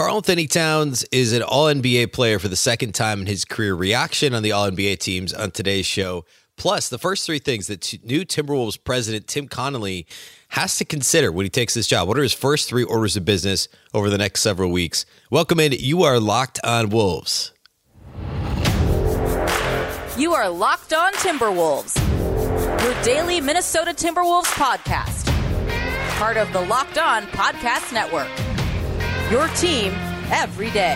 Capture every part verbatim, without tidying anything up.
Karl-Anthony Towns is an All N B A player for the second time in his career. Reaction on the All N B A teams on today's show. Plus, the first three things that t- new Timberwolves president Tim Connelly has to consider when he takes this job. What are his first three orders of business over the next several weeks? Welcome in. You are Locked on Wolves. You are Locked on Timberwolves, your daily Minnesota Timberwolves podcast. Part of the Locked on Podcast Network. Your team every day.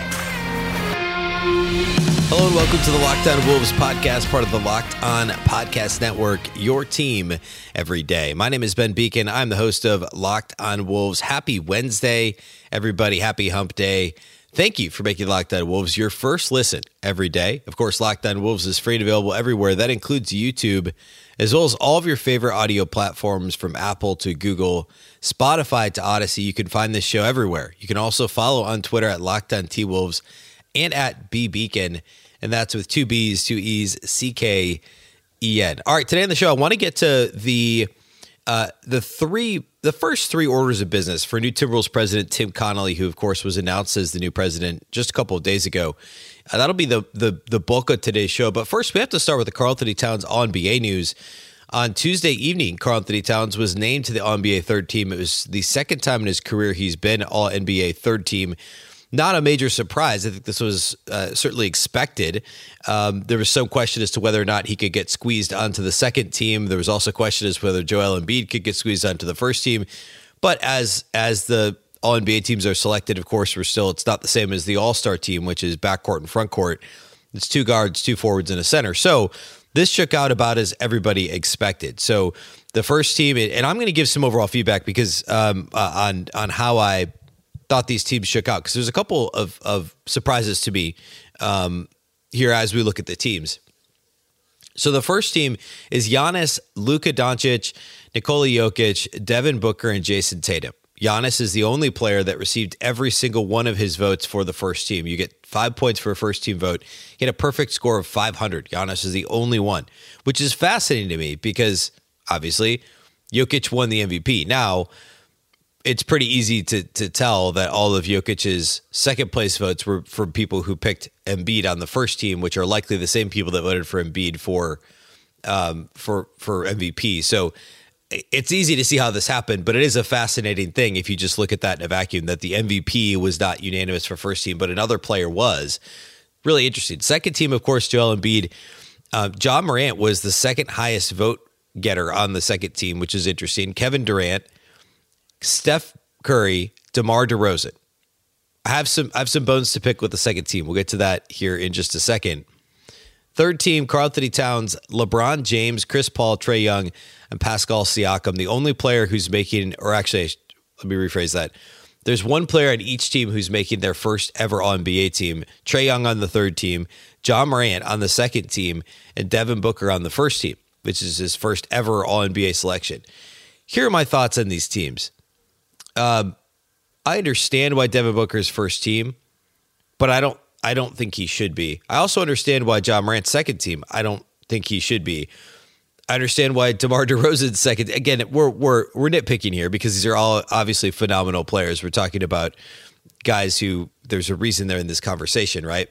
Hello and welcome to the Locked on Wolves podcast, part of the Locked on Podcast Network, your team every day. My name is Ben Beacon. I'm the host of Locked on Wolves. Happy Wednesday, everybody. Happy hump day. Thank you for making Locked on Wolves your first listen every day. Of course, Locked on Wolves is free and available everywhere. That includes YouTube, as well as all of your favorite audio platforms from Apple to Google, Spotify to Odyssey. You can find this show everywhere. You can also follow on Twitter at Locked on T Wolves and at B Beacon, and that's with two B's, two E's, C K E N. All right, today on the show, I want to get to the uh, the three, the first three orders of business for new Timberwolves president Tim Connelly, who of course was announced as the new president just a couple of days ago. Uh, that'll be the, the the bulk of today's show. But first, we have to start with the Karl-Anthony Towns All N B A news. On Tuesday evening, Karl-Anthony Towns was named to the All N B A third team. It was the second time in his career he's been All N B A third team. Not a major surprise. I think this was uh, certainly expected. Um, there was some question as to whether or not he could get squeezed onto the second team. There was also a question as to whether Joel Embiid could get squeezed onto the first team. But as as the All N B A teams are selected, of course, we're still, it's not the same as the All-Star team, which is backcourt and frontcourt. It's two guards, two forwards, and a center. So this shook out about as everybody expected. So the first team, and I'm going to give some overall feedback because um, uh, on on how I thought these teams shook out, because there's a couple of, of surprises to me um, here as we look at the teams. So the first team is Giannis, Luka Doncic, Nikola Jokic, Devin Booker, and Jason Tatum. Giannis is the only player that received every single one of his votes for the first team. You get five points for a first team vote. He had a perfect score of five hundred. Giannis is the only one, which is fascinating to me because obviously Jokic won the M V P. Now, it's pretty easy to to tell that all of Jokic's second place votes were from people who picked Embiid on the first team, which are likely the same people that voted for Embiid for um, for for M V P. So it's easy to see how this happened, but it is a fascinating thing if you just look at that in a vacuum, that the M V P was not unanimous for first team, but another player was. Really interesting. Second team, of course, Joel Embiid. Uh, Ja Morant was the second highest vote getter on the second team, which is interesting. Kevin Durant, Steph Curry, DeMar DeRozan. I have some I have some bones to pick with the second team. We'll get to that here in just a second. Third team, Karl-Anthony Towns, LeBron James, Chris Paul, Trae Young, and Pascal Siakam. The only player who's making, or actually, let me rephrase that. There's one player on each team who's making their first ever All N B A team. Trae Young on the third team, Ja Morant on the second team, and Devin Booker on the first team, which is his first ever All N B A selection. Here are my thoughts on these teams. Um, I understand why Devin Booker's first team, but I don't I don't think he should be. I also understand why Ja Morant's second team, I don't think he should be. I understand why DeMar DeRozan's second. Again, we're we're we're nitpicking here because these are all obviously phenomenal players. We're talking about guys who there's a reason they're in this conversation, right?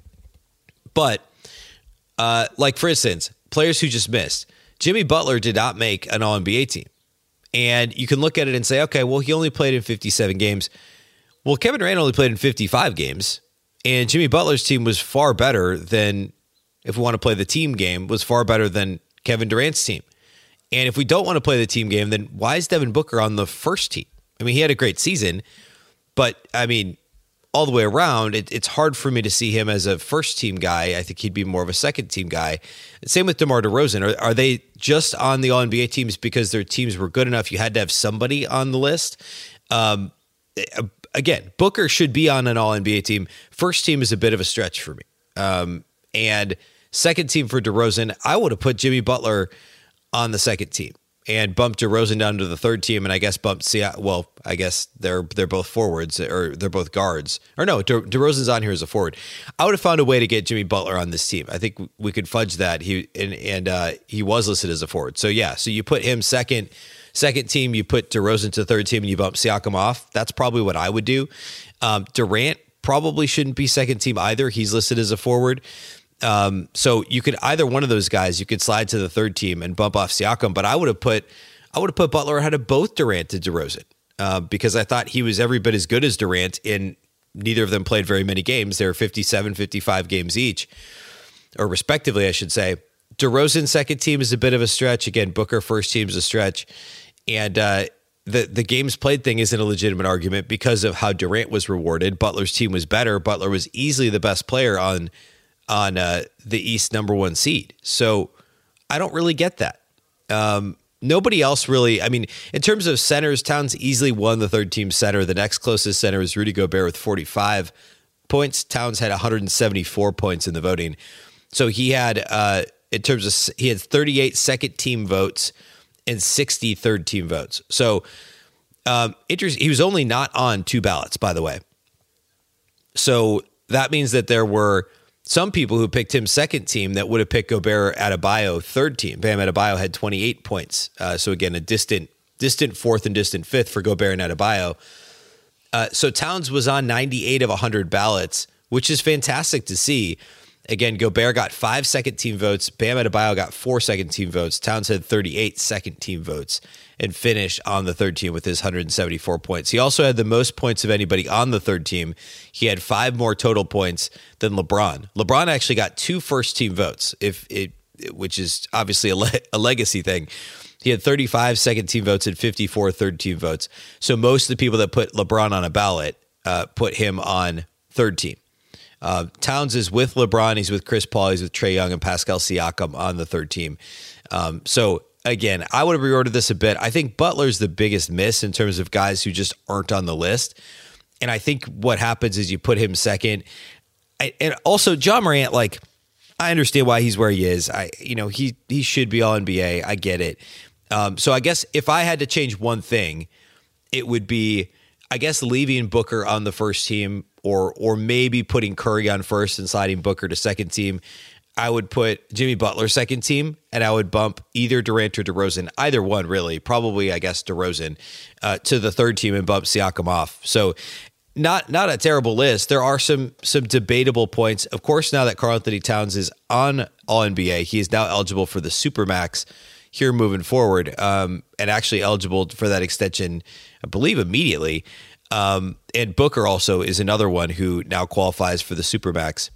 But uh, like for instance, players who just missed. Jimmy Butler did not make an All N B A team. And you can look at it and say, okay, well, he only played in fifty-seven games. Well, Kevin Durant only played in fifty-five games. And Jimmy Butler's team was far better than, if we want to play the team game, was far better than Kevin Durant's team. And if we don't want to play the team game, then why is Devin Booker on the first team? I mean, he had a great season, but I mean, all the way around, it, it's hard for me to see him as a first team guy. I think he'd be more of a second team guy. Same with DeMar DeRozan. Are, are they just on the All N B A teams because their teams were good enough? You had to have somebody on the list. Um, again, Booker should be on an All N B A team. First team is a bit of a stretch for me. Um, and second team for DeRozan, I would have put Jimmy Butler on the second team and bumped DeRozan down to the third team, and I guess bumped Siakam. Well, I guess they're they're both forwards, or they're both guards. Or no, De, DeRozan's on here as a forward. I would have found a way to get Jimmy Butler on this team. I think we could fudge that. He and and uh, he was listed as a forward. So yeah, so you put him second, second team. You put DeRozan to third team, and you bump Siakam off. That's probably what I would do. Um, Durant probably shouldn't be second team either. He's listed as a forward. Um, so you could either one of those guys, you could slide to the third team and bump off Siakam. But I would have put, I would have put Butler ahead of both Durant and DeRozan uh, because I thought he was every bit as good as Durant. In neither of them played very many games. They were fifty-seven, fifty-five games each, or respectively, I should say. DeRozan second team is a bit of a stretch. Again, Booker first team is a stretch, and uh, the the games played thing isn't a legitimate argument because of how Durant was rewarded. Butler's team was better. Butler was easily the best player on. on uh, the East number one seed. So I don't really get that. Um, nobody else really, I mean, in terms of centers, Towns easily won the third team center. The next closest center is Rudy Gobert with forty-five points. Towns had one hundred seventy-four points in the voting. So he had, uh, in terms of, he had thirty-eight second team votes and sixty third team votes. So um, interesting. He was only not on two ballots, by the way. So that means that there were some people who picked him second team that would have picked Gobert Adebayo third team. Bam Adebayo had twenty-eight points. Uh, so again, a distant distant fourth and distant fifth for Gobert and Adebayo. Uh, so Towns was on ninety-eight of one hundred ballots, which is fantastic to see. Again, Gobert got five second team votes. Bam Adebayo got four second team votes. Towns had thirty-eight second team votes and finished on the third team with his one hundred seventy-four points. He also had the most points of anybody on the third team. He had five more total points than LeBron. LeBron actually got two first team votes, if it, which is obviously a, le- a legacy thing. He had thirty-five second team votes and fifty-four third team votes. So most of the people that put LeBron on a ballot uh, put him on third team. Uh, Towns is with LeBron. He's with Chris Paul. He's with Trae Young and Pascal Siakam on the third team. Um, so again, I would have reordered this a bit. I think Butler's the biggest miss in terms of guys who just aren't on the list. And I think what happens is you put him second. I, and also John Morant, like, I understand why he's where he is. I, you know, he, he should be all N B A. I get it. Um, so I guess if I had to change one thing, it would be, I guess, leaving Booker on the first team, or or maybe putting Curry on first and sliding Booker to second team. I would put Jimmy Butler second team, and I would bump either Durant or DeRozan, either one really, probably I guess DeRozan, uh, to the third team and bump Siakam off. So not not a terrible list. There are some some debatable points. Of course, now that Karl-Anthony Towns is on All N B A, he is now eligible for the Supermax here moving forward, um, and actually eligible for that extension, I believe, immediately. Um, and Booker also is another one who now qualifies for the Supermax,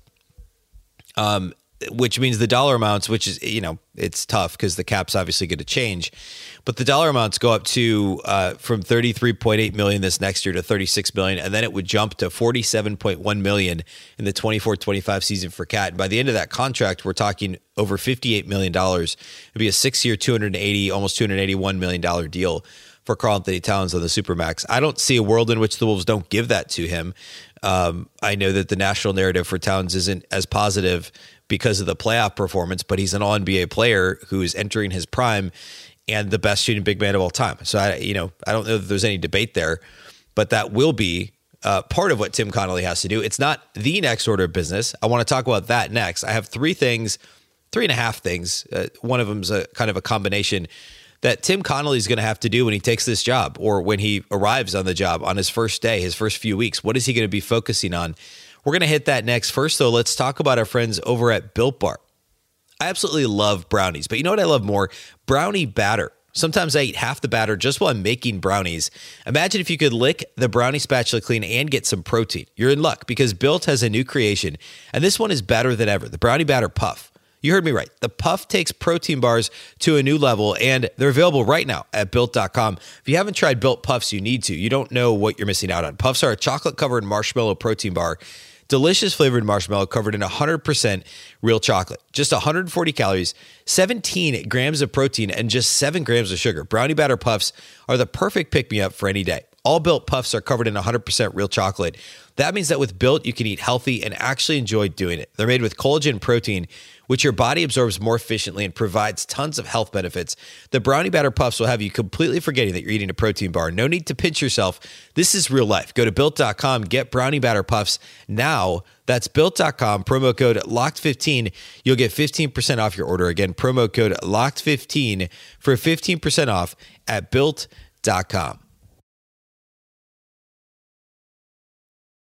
um, which means the dollar amounts, which is, you know, it's tough because the cap's obviously going to change, but the dollar amounts go up to uh, from thirty-three point eight million this next year to thirty-six million, and then it would jump to forty-seven point one million in the twenty-four twenty-five season for Cat. And by the end of that contract, we're talking over fifty-eight million dollars. It'd be a six-year, two hundred eighty, almost two hundred eighty-one million dollars deal for Karl-Anthony Towns on the Supermax. I don't see a world in which the Wolves don't give that to him. Um, I know that the national narrative for Towns isn't as positive because of the playoff performance, but he's an All N B A player who is entering his prime and the best shooting big man of all time. So I, you know, I don't know that there's any debate there, but that will be uh, part of what Tim Connolly has to do. It's not the next order of business. I want to talk about that next. I have three things, three and a half things. Uh, one of them is a kind of a combination that Tim Connolly is going to have to do when he takes this job, or when he arrives on the job on his first day, his first few weeks. What is he going to be focusing on? We're going to hit that next. First, though, let's talk about our friends over at Built Bar. I absolutely love brownies, but you know what I love more? Brownie batter. Sometimes I eat half the batter just while I'm making brownies. Imagine if you could lick the brownie spatula clean and get some protein. You're in luck because Built has a new creation, and this one is better than ever. The Brownie Batter Puff. You heard me right. The Puff takes protein bars to a new level, and they're available right now at Built dot com. If you haven't tried Built Puffs, you need to. You don't know what you're missing out on. Puffs are a chocolate-covered marshmallow protein bar. Delicious flavored marshmallow covered in one hundred percent real chocolate. Just one hundred forty calories, seventeen grams of protein, and just seven grams of sugar. Brownie Batter Puffs are the perfect pick-me-up for any day. All Built Puffs are covered in one hundred percent real chocolate. That means that with Built, you can eat healthy and actually enjoy doing it. They're made with collagen and protein, which your body absorbs more efficiently and provides tons of health benefits. The Brownie Batter Puffs will have you completely forgetting that you're eating a protein bar. No need to pinch yourself. This is real life. Go to Built dot com, get Brownie Batter Puffs now. That's Built dot com, promo code locked fifteen. You'll get fifteen percent off your order. Again, promo code locked fifteen for fifteen percent off at Built dot com.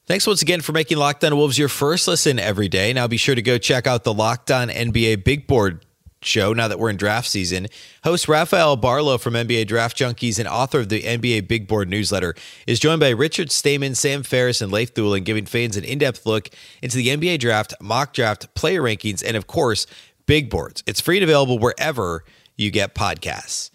Thanks once again for making Locked On Wolves your first listen every day. Now be sure to go check out the Locked On N B A Big Board show now that we're in draft season. Host Rafael Barlow from N B A Draft Junkies and author of the N B A Big Board newsletter is joined by Richard Stayman, Sam Ferris, and Leif Thulin, giving fans an in-depth look into the N B A draft, mock draft, player rankings, and of course, big boards. It's free and available wherever you get podcasts.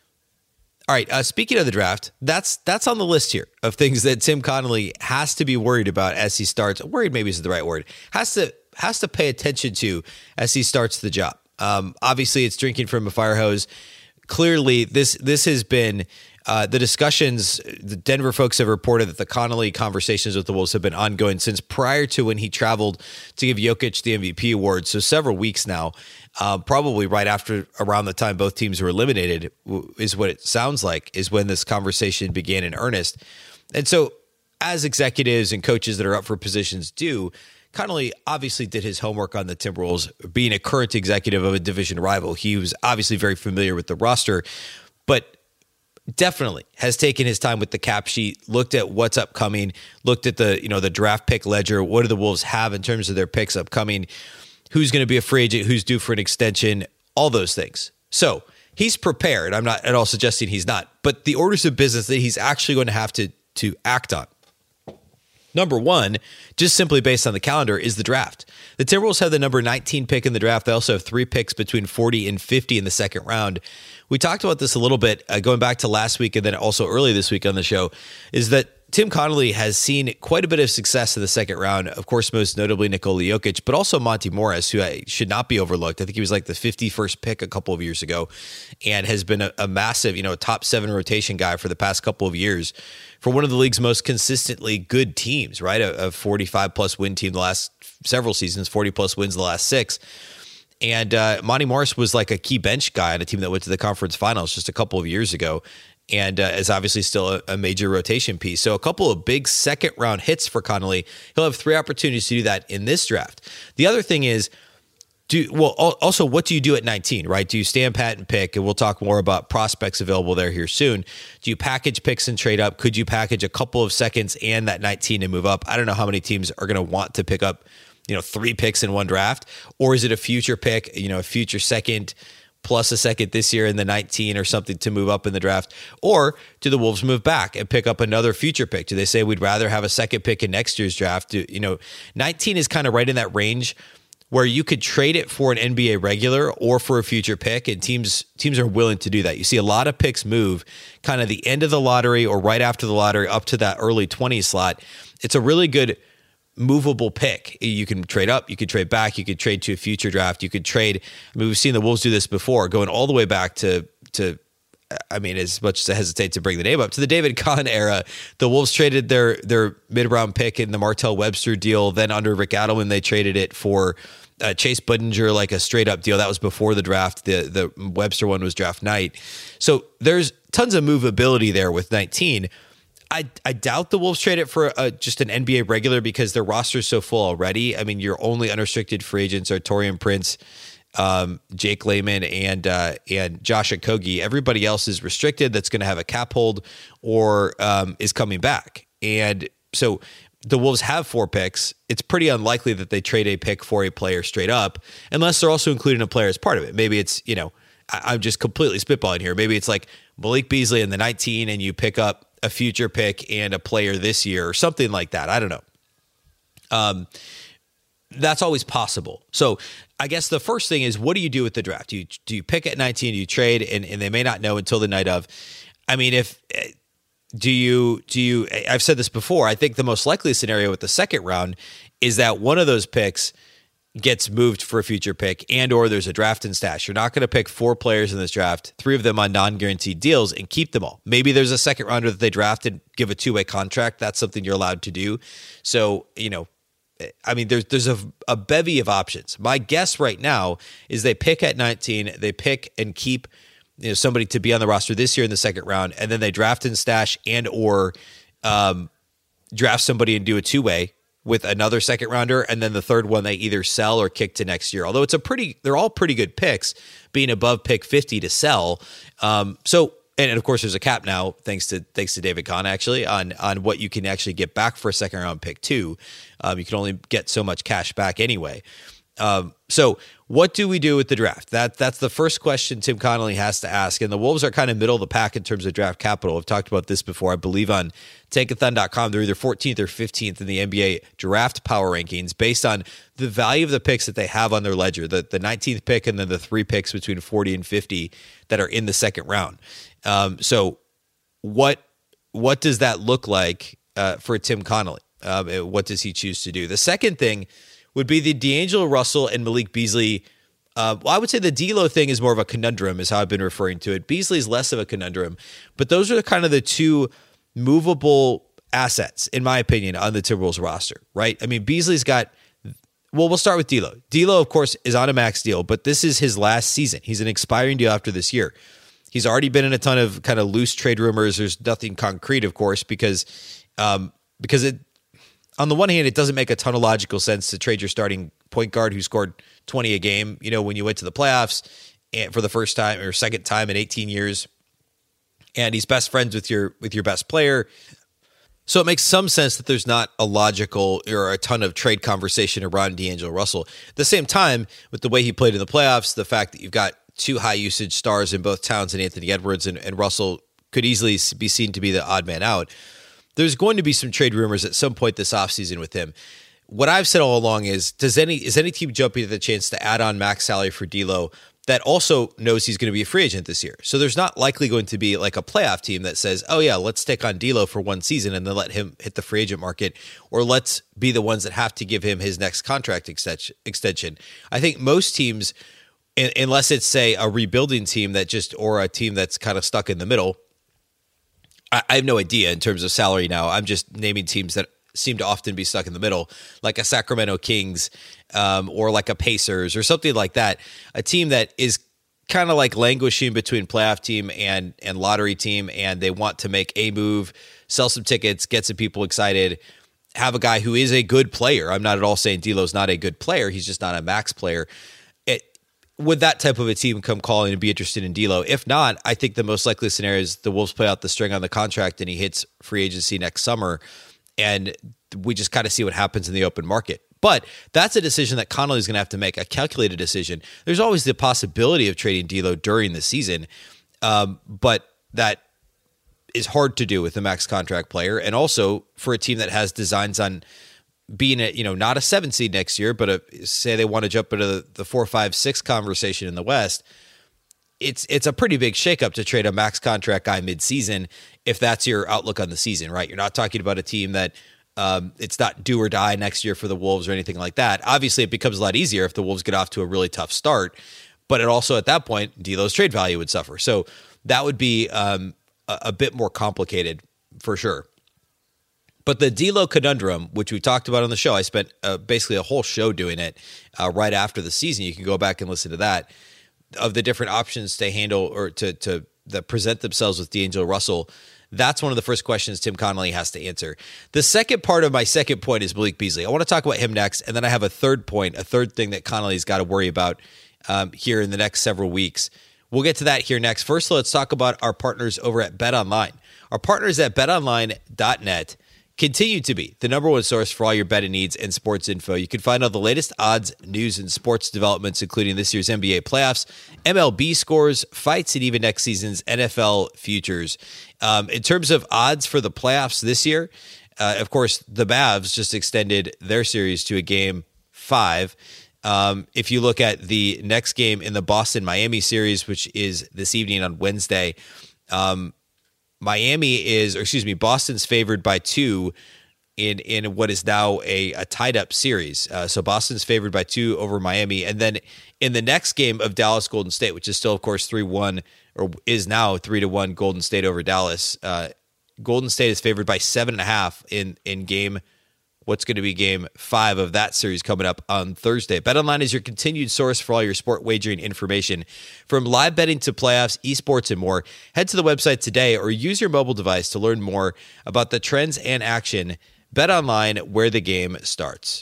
All right, uh, speaking of the draft, that's that's on the list here of things that Tim Connolly has to be worried about as he starts. Worried maybe is the right word. Has to has to pay attention to as he starts the job. Um, obviously, it's drinking from a fire hose. Clearly, this this has been uh, the discussions. The Denver folks have reported that the Connolly conversations with the Wolves have been ongoing since prior to when he traveled to give Jokic the M V P award. So several weeks now. Uh, probably right after around the time both teams were eliminated is what it sounds like is when this conversation began in earnest. And so as executives and coaches that are up for positions do, Connolly obviously did his homework on the Timberwolves. Being a current executive of a division rival, he was obviously very familiar with the roster, but definitely has taken his time with the cap sheet, looked at what's upcoming, looked at the, you know, the draft pick ledger. What do the Wolves have in terms of their picks upcoming? Who's going to be a free agent, who's due for an extension, all those things. So he's prepared. I'm not at all suggesting he's not, but the orders of business that he's actually going to have to, to act on. Number one, just simply based on the calendar, is the draft. The Timberwolves have the number nineteen pick in the draft. They also have three picks between forty and fifty in the second round. We talked about this a little bit uh, going back to last week and then also early this week on the show, is that Tim Connolly has seen quite a bit of success in the second round. Of course, most notably Nikola Jokic, but also Monty Morris, who should not be overlooked. I think he was like the fifty-first pick a couple of years ago and has been a, a massive, you know, top seven rotation guy for the past couple of years for one of the league's most consistently good teams, right? A, a forty-five plus win team the last several seasons, forty plus wins the last six. And uh, Monty Morris was like a key bench guy on a team that went to the conference finals just a couple of years ago. And uh, is obviously still a, a major rotation piece. So a couple of big second round hits for Connolly. He'll have three opportunities to do that in this draft. The other thing is, do well. Also, what do you do at nineteen, right? Do you stand pat and pick? And we'll talk more about prospects available there here soon. Do you package picks and trade up? Could you package a couple of seconds and that nineteen and move up? I don't know how many teams are going to want to pick up, you know, three picks in one draft. Or is it a future pick, you know, a future second plus a second this year in the nineteen or something to move up in the draft? Or do the Wolves move back and pick up another future pick? Do they say we'd rather have a second pick in next year's draft? Do, you know, nineteen is kind of right in that range where you could trade it for an N B A regular or for a future pick, and teams teams are willing to do that. You see a lot of picks move kind of the end of the lottery or right after the lottery up to that early twenties slot. It's a really good movable pick. You can trade up, you could trade back, you could trade to a future draft, you could trade. I mean, we've seen the Wolves do this before, going all the way back to, to I mean, as much as I hesitate to bring the name up, to the David Kahn era. The Wolves traded their their mid-round pick in the Martell Webster deal. Then under Rick Adelman, they traded it for uh, Chase Budinger, like a straight-up deal. That was before the draft. The, the Webster one was draft night. So there's tons of movability there with nineteen. I, I doubt the Wolves trade it for a, just an N B A regular because their roster is so full already. I mean, your only unrestricted free agents are Taurean Prince, um, Jake Layman, and uh, and Josh Okogie. Everybody else is restricted that's going to have a cap hold or um, is coming back. And so the Wolves have four picks. It's pretty unlikely that they trade a pick for a player straight up unless they're also including a player as part of it. Maybe it's, you know, I, I'm just completely spitballing here. Maybe it's like Malik Beasley in the nineteen and you pick up a future pick and a player this year or something like that. I don't know. Um, that's always possible. So I guess the first thing is, what do you do with the draft? Do you, do you pick at nineteen? Do you trade? And, and they may not know until the night of. I mean, if do you, do you, I've said this before, I think the most likely scenario with the second round is that one of those picks gets moved for a future pick and or there's a draft and stash. You're not going to pick four players in this draft, three of them on non-guaranteed deals, and keep them all. Maybe there's a second rounder that they draft and give a two-way contract. That's something you're allowed to do. So, you know, I mean, there's there's a, a bevy of options. My guess right now is they pick at nineteen, they pick and keep, you know, somebody to be on the roster this year in the second round, and then they draft and stash and or um, draft somebody and do a two-way with another second rounder, and then the third one they either sell or kick to next year. Although it's a pretty, they're all pretty good picks, being above pick fifty to sell. Um, so and of course, there's a cap now, thanks to thanks to David Kahn, actually, on on what you can actually get back for a second round pick too. Um, you can only get so much cash back anyway. Um, so what do we do with the draft? That that's the first question Tim Connolly has to ask. And the Wolves are kind of middle of the pack in terms of draft capital. I've talked about this before. I believe on Tankathon dot com, they're either fourteenth or fifteenth in the N B A draft power rankings based on the value of the picks that they have on their ledger, the, the nineteenth pick and then the three picks between forty and fifty that are in the second round. Um, so what what does that look like uh, for Tim Connolly? Um, what does he choose to do? The second thing would be the D'Angelo Russell and Malik Beasley. Uh, well, I would say the D'Lo thing is more of a conundrum, is how I've been referring to it. Beasley is less of a conundrum, but those are kind of the two movable assets, in my opinion, on the Timberwolves roster, right? I mean, Beasley's got, well, we'll start with D'Lo. D'Lo, of course, is on a max deal, but this is his last season. He's an expiring deal after this year. He's already been in a ton of kind of loose trade rumors. There's nothing concrete, of course, because um, because it, on the one hand, it doesn't make a ton of logical sense to trade your starting point guard who scored twenty a game, you know, when you went to the playoffs and for the first time or second time in eighteen years, and he's best friends with your with your best player. So it makes some sense that there's not a logical or a ton of trade conversation around D'Angelo Russell. At the same time, with the way he played in the playoffs, the fact that you've got two high usage stars in both Towns and Anthony Edwards, and, and Russell could easily be seen to be the odd man out. There's going to be some trade rumors at some point this offseason with him. What I've said all along is, does any is any team jumping at the chance to add on max salary for D'Lo that also knows he's going to be a free agent this year? So there's not likely going to be like a playoff team that says, oh yeah, let's take on D'Lo for one season and then let him hit the free agent market, or let's be the ones that have to give him his next contract extension. I think most teams, unless it's, say, a rebuilding team that just, or a team that's kind of stuck in the middle, I have no idea in terms of salary now. I'm just naming teams that seem to often be stuck in the middle, like a Sacramento Kings um, or like a Pacers or something like that. A team that is kind of like languishing between playoff team and, and lottery team, and they want to make a move, sell some tickets, get some people excited, have a guy who is a good player. I'm not at all saying D'Lo's not a good player. He's just not a max player. It, would that type of a team come calling and be interested in D'Lo? If not, I think the most likely scenario is the Wolves play out the string on the contract and he hits free agency next summer, and we just kind of see what happens in the open market. But that's a decision that Connolly's going to have to make, a calculated decision. There's always the possibility of trading D'Lo during the season, um, but that is hard to do with a max contract player, and also for a team that has designs on being a, you know, not a seven seed next year, but a, say they want to jump into the, the four, five, six conversation in the West. It's it's a pretty big shakeup to trade a max contract guy mid-season if that's your outlook on the season, right? You're not talking about a team that um, it's not do or die next year for the Wolves or anything like that. Obviously, it becomes a lot easier if the Wolves get off to a really tough start, but it also at that point, D'Lo's trade value would suffer. So that would be um, a, a bit more complicated for sure. But the D'Lo conundrum, which we talked about on the show, I spent uh, basically a whole show doing it uh, right after the season. You can go back and listen to that, of the different options to handle or to to that present themselves with D'Angelo Russell. That's one of the first questions Tim Connolly has to answer. The second part of my second point is Malik Beasley. I want to talk about him next, and then I have a third point, a third thing that Connolly's got to worry about um, here in the next several weeks. We'll get to that here next. First, let's talk about our partners over at BetOnline. Our partners at bet online dot net continue to be the number one source for all your betting needs and sports info. You can find all the latest odds, news, and sports developments, including this year's N B A playoffs, M L B scores, fights, and even next season's N F L futures. Um, in terms of odds for the playoffs this year, uh, of course, the Mavs just extended their series to a game five. Um, if you look at the next game in the Boston-Miami series, which is this evening on Wednesday, um, Miami is, or excuse me, Boston's favored by two in in what is now a, a tied up series. Uh, so Boston's favored by two over Miami. And then in the next game of Dallas Golden State, which is still, of course, three one, or is now three to one Golden State over Dallas, uh, Golden State is favored by seven and a half in, in game what's going to be game five of that series coming up on Thursday. BetOnline is your continued source for all your sport wagering information. From live betting to playoffs, esports, and more, head to the website today or use your mobile device to learn more about the trends and action. BetOnline, where the game starts.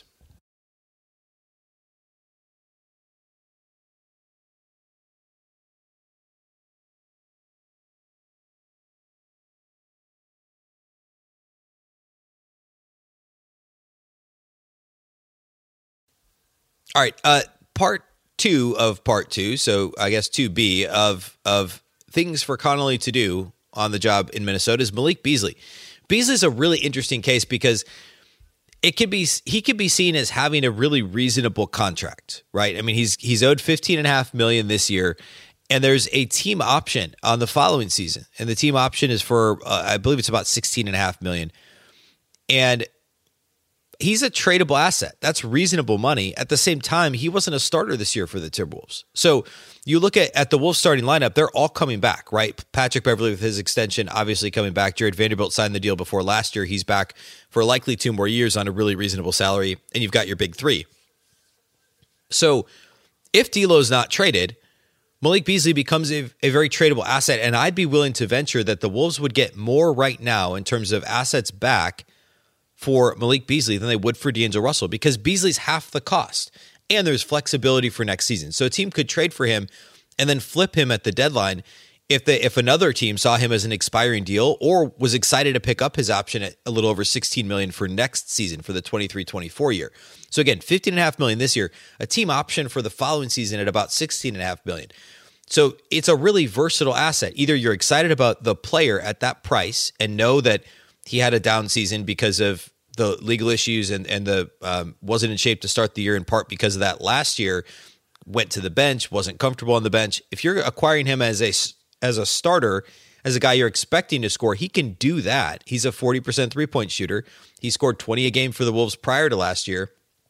All right. Uh, part two of part two. So I guess two B of, of things for Connolly to do on the job in Minnesota is Malik Beasley. Beasley's a really interesting case because it could be, he could be seen as having a really reasonable contract, right? I mean, he's, he's owed fifteen and a half million this year. And there's a team option on the following season. And the team option is for, uh, I believe it's about sixteen and a half million. And he's a tradable asset. That's reasonable money. At the same time, he wasn't a starter this year for the Timberwolves. So you look at, at the Wolves starting lineup, they're all coming back, right? Patrick Beverley with his extension, obviously coming back. Jared Vanderbilt signed the deal before last year. He's back for likely two more years on a really reasonable salary. And you've got your big three. So if D'Lo's not traded, Malik Beasley becomes a, a very tradable asset, and I'd be willing to venture that the Wolves would get more right now in terms of assets back for Malik Beasley than they would for D'Angelo Russell because Beasley's half the cost, and there's flexibility for next season. So a team could trade for him and then flip him at the deadline if they, if another team saw him as an expiring deal or was excited to pick up his option at a little over sixteen million dollars for next season for the twenty-three twenty-four year. So again, fifteen and a half million dollars this year, a team option for the following season at about sixteen and a half million dollars. So it's a really versatile asset. Either you're excited about the player at that price and know that he had a down season because of the legal issues and, and the um, wasn't in shape to start the year in part because of that last year, went to the bench, wasn't comfortable on the bench. If you're acquiring him as a, as a starter, as a guy you're expecting to score, he can do that. He's a forty percent three-point shooter. He scored twenty a game for the Wolves prior to last year.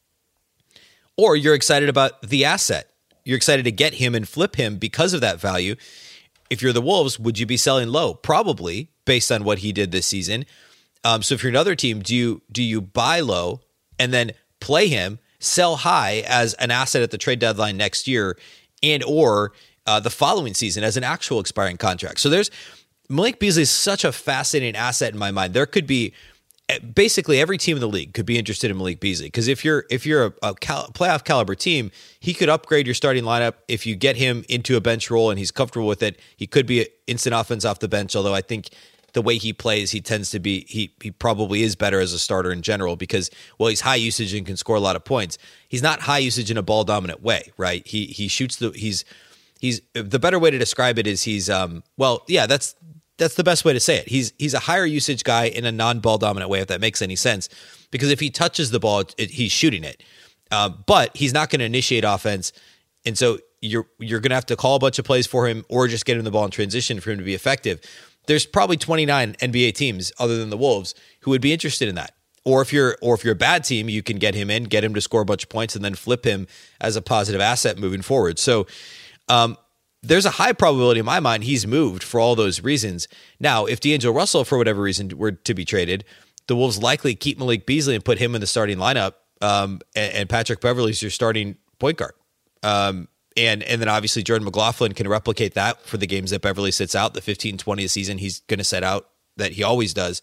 Or you're excited about the asset. You're excited to get him and flip him because of that value. If you're the Wolves, would you be selling low? Probably, based on what he did this season. Um, so if you're another team, do you do you buy low and then play him, sell high as an asset at the trade deadline next year, and or uh, the following season as an actual expiring contract? So there's Malik Beasley is such a fascinating asset in my mind. There could be basically every team in the league could be interested in Malik Beasley because if you're if you're a, a cal- playoff caliber team, he could upgrade your starting lineup. If you get him into a bench role and he's comfortable with it, he could be an instant offense off the bench. Although I think the way he plays, he tends to be he he probably is better as a starter in general because well he's high usage and can score a lot of points. He's not high usage in a ball dominant way, right? He he shoots the he's he's the better way to describe it is he's um well yeah that's. That's the best way to say it. He's he's a higher usage guy in a non-ball dominant way, if that makes any sense. Because if he touches the ball, it, he's shooting it. Uh, but he's not going to initiate offense, and so you're you're going to have to call a bunch of plays for him, or just get him the ball in transition for him to be effective. There's probably twenty-nine N B A teams other than the Wolves who would be interested in that. Or if you're or if you're a bad team, you can get him in, get him to score a bunch of points, and then flip him as a positive asset moving forward. So. Um, There's a high probability in my mind he's moved for all those reasons. Now, if D'Angelo Russell, for whatever reason, were to be traded, the Wolves likely keep Malik Beasley and put him in the starting lineup, um, and, and Patrick Beverley's your starting point guard. Um, and and then obviously Jordan McLaughlin can replicate that for the games that Beverley sits out, the fifteen, twenty a season he's going to set out that he always does.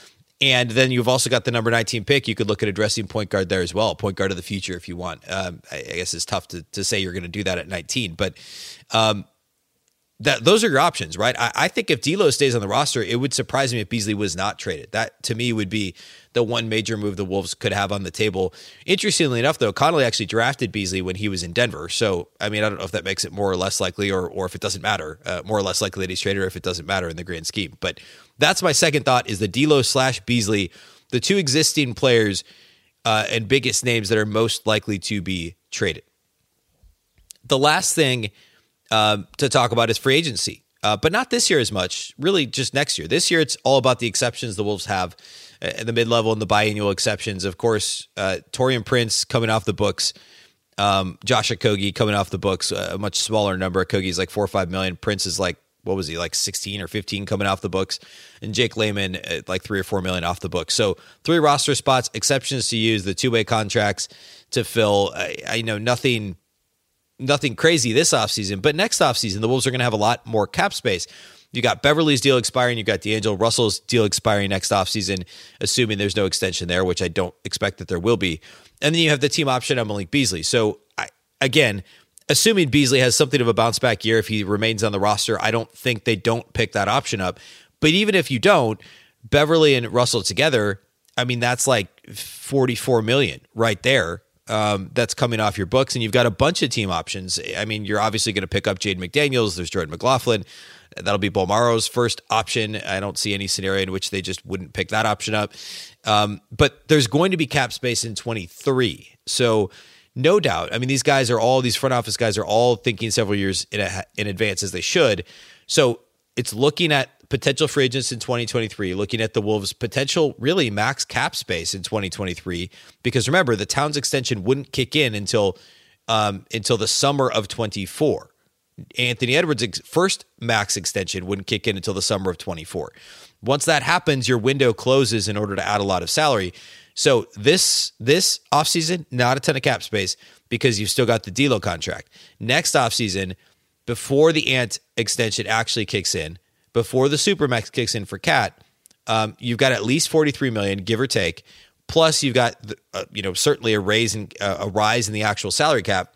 And then you've also got the number nineteen pick. You could look at addressing point guard there as well, point guard of the future if you want. Um, I, I guess it's tough to, to say you're going to do that at nineteen, but um, that those are your options, right? I, I think if D'Lo stays on the roster, it would surprise me if Beasley was not traded. That to me would be the one major move the Wolves could have on the table. Interestingly enough, though, Connolly actually drafted Beasley when he was in Denver. So, I mean, I don't know if that makes it more or less likely, or or if it doesn't matter, uh, more or less likely that he's traded, or if it doesn't matter in the grand scheme. But that's my second thought: is the D'Lo slash Beasley, the two existing players uh, and biggest names that are most likely to be traded. The last thing uh, to talk about is free agency, uh, but not this year as much. Really, just next year. This year, it's all about the exceptions the Wolves have, uh, the mid-level and the biannual exceptions. Of course, uh, Taurean Prince coming off the books. Um, Josh Okogie coming off the books, a much smaller number. Okogie's like four or five million. Prince is like, what was he, like sixteen or fifteen coming off the books, and Jake Layman uh, like three or four million off the books. So three roster spots, exceptions to use, the two-way contracts to fill. I, I know nothing, nothing crazy this offseason, but next offseason, the Wolves are going to have a lot more cap space. You got Beverley's deal expiring. You got D'Angelo Russell's deal expiring next offseason, assuming there's no extension there, which I don't expect that there will be. And then you have the team option on Malik Beasley. So I, again, assuming Beasley has something of a bounce back year, if he remains on the roster, I don't think they don't pick that option up. But even if you don't, Beverley and Russell together, I mean, that's like forty-four million right there. um, that's coming off your books, and you've got a bunch of team options. I mean, you're obviously going to pick up Jaden McDaniels. There's Jordan McLaughlin. That'll be Bolmaro's first option. I don't see any scenario in which they just wouldn't pick that option up. Um, but there's going to be cap space in twenty-three. So no doubt. I mean, these guys are all, these front office guys are all thinking several years in, a, in advance, as they should. So it's looking at potential free agents in twenty twenty-three, looking at the Wolves' potential really max cap space in twenty twenty-three, because remember, the Towns extension wouldn't kick in until um, until the summer of twenty-four. Anthony Edwards' ex- first max extension wouldn't kick in until the summer of twenty-four. Once that happens, your window closes in order to add a lot of salary. So this this offseason, not a ton of cap space because you've still got the D'Lo contract. Next offseason, before the Ant extension actually kicks in, before the Supermax kicks in for Cat, um, you've got at least forty-three million dollars, give or take. Plus, you've got the, uh, you know certainly a raise in uh, a rise in the actual salary cap.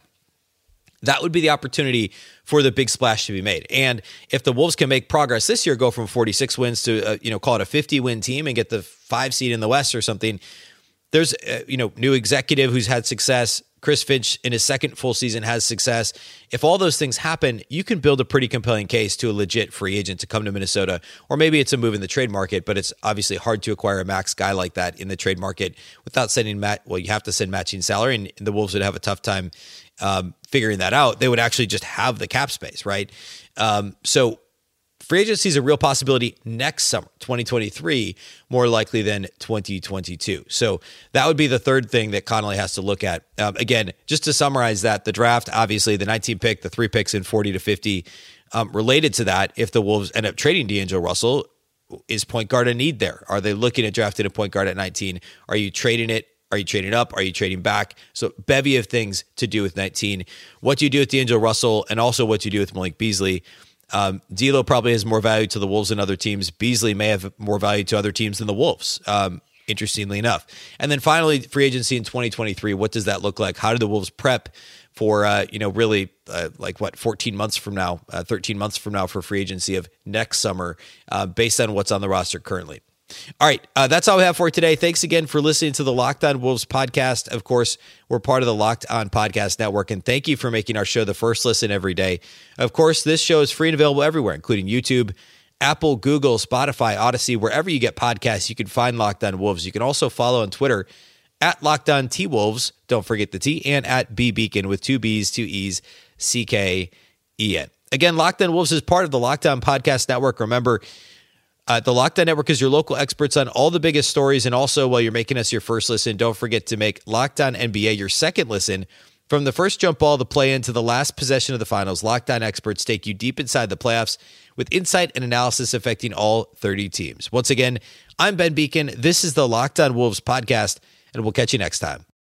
That would be the opportunity for the big splash to be made. And if the Wolves can make progress this year, go from forty-six wins to uh, you know call it a fifty win team and get the five seed in the West or something. There's uh, you know new executive who's had success. Chris Finch in his second full season has success. If all those things happen, you can build a pretty compelling case to a legit free agent to come to Minnesota, or maybe it's a move in the trade market, but it's obviously hard to acquire a max guy like that in the trade market without sending mat. Well, you have to send matching salary, and the Wolves would have a tough time um, figuring that out. They would actually just have the cap space, right? Um, so free agency is a real possibility next summer, twenty twenty-three, more likely than twenty twenty-two. So that would be the third thing that Connolly has to look at. Um, again, just to summarize that, the draft, obviously the nineteen pick, the three picks in forty to fifty, um, related to that, if the Wolves end up trading D'Angelo Russell, is point guard a need there? Are they looking at drafting a point guard at nineteen? Are you trading it? Are you trading up? Are you trading back? So bevy of things to do with nineteen. What do you do with D'Angelo Russell, and also what do you do with Malik Beasley? Um, D'Lo probably has more value to the Wolves than other teams. Beasley may have more value to other teams than the Wolves, um, interestingly enough. And then finally, free agency in twenty twenty-three, what does that look like? How do the Wolves prep for, uh, you know, really uh, like what, fourteen months from now, uh, thirteen months from now for free agency of next summer, uh, based on what's on the roster currently? All right, uh, that's all we have for today. Thanks again for listening to the Locked On Wolves podcast. Of course, we're part of the Locked On Podcast Network, and thank you for making our show the first listen every day. Of course, this show is free and available everywhere, including YouTube, Apple, Google, Spotify, Odyssey, wherever you get podcasts, you can find Locked On Wolves. You can also follow on Twitter at Locked On T Wolves, don't forget the T, and at B Beacon with two B's, two E's, C K E N. Again, Locked On Wolves is part of the Locked On Podcast Network. Remember, Uh, the Locked On Network is your local experts on all the biggest stories. And also, while you're making us your first listen, don't forget to make Locked On N B A your second listen. From the first jump ball, the play-in, to the last possession of the finals, Locked On experts take you deep inside the playoffs with insight and analysis affecting all thirty teams. Once again, I'm Ben Beacon. This is the Locked On Wolves podcast, and we'll catch you next time.